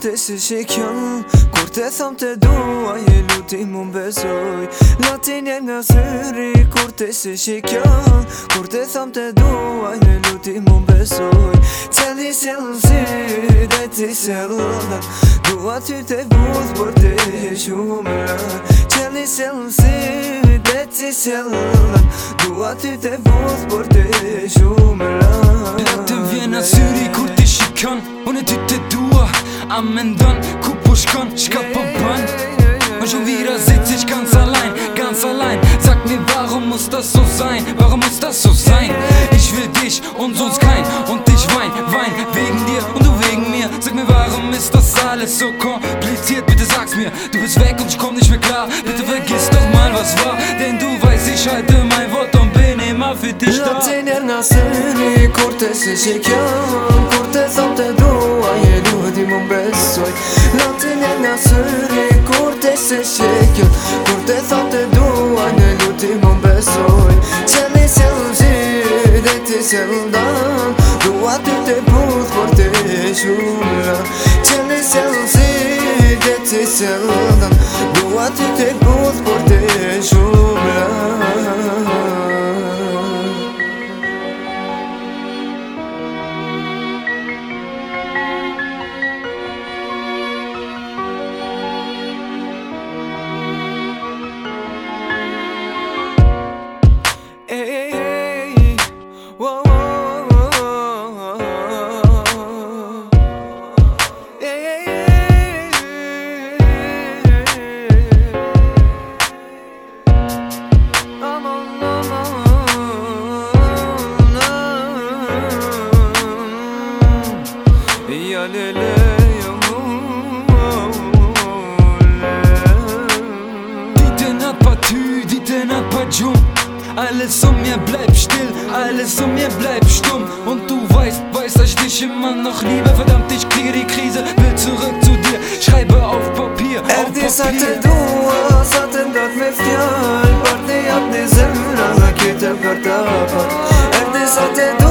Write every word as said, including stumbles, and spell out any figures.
ti si shikjon, kur te thom te dua, je luti mu mbesoj. Latin jem nga syri, kur ti si shikjon, kur te thom te dua, je luti mu mbesoj. Celi sjellën si, dhe ti sjellën, dua ty te vuz, por ti je shumë lën. Celi sjellën si, dhe ti sjellën, dua ty te vuz, por ti je shumë lën. Bila të vjen asyri kur ti shikon, unë ty te dua, a mendon ku po shkon, shka po bën. Më shumë vira zici shkan salajn, kan salajn. Sag mir, warum muss das so sein, warum muss das so sein? Ich will dich und sonst kein, und ich wein, wein wegen dir und du wegen mir. Sag mir, warum ist das alles so kompliziert, bitte sag's mir. Du bist weg und ich komm nicht mehr klar, bitte vergiss doch mal was war. Denn du weißt, ich halte mein Wort und bin immer für dich da. Latin jem nga syri, kur ti si shikjon, kur te thom te dua, je luti mu mbesoj. Latin jem nga syri, kur ti si shikjon, kur te thom te dua, je luti mu mbesoj. Celi sjellën si, dhe ti sjellën dan, dua ty te buz, por ti je shumë lën. Celi sjellën si, dhe ti sjellën dan, dua ty te buz, por ti je shumë lën. Die Nacht war tü, die Nacht war jung. Alles um mir bleibt still, alles um mir bleibt stumm. Und du weißt, weißt, dass ich dich immer noch liebe. Verdammt, ich kriege die Krise, will zurück zu dir. Schreibe auf Papier, auf Erdi sa te Papier. dua, sa te ndat me fjall, par te jap një zemra, dhe kite për të pat. Erdi sa te dua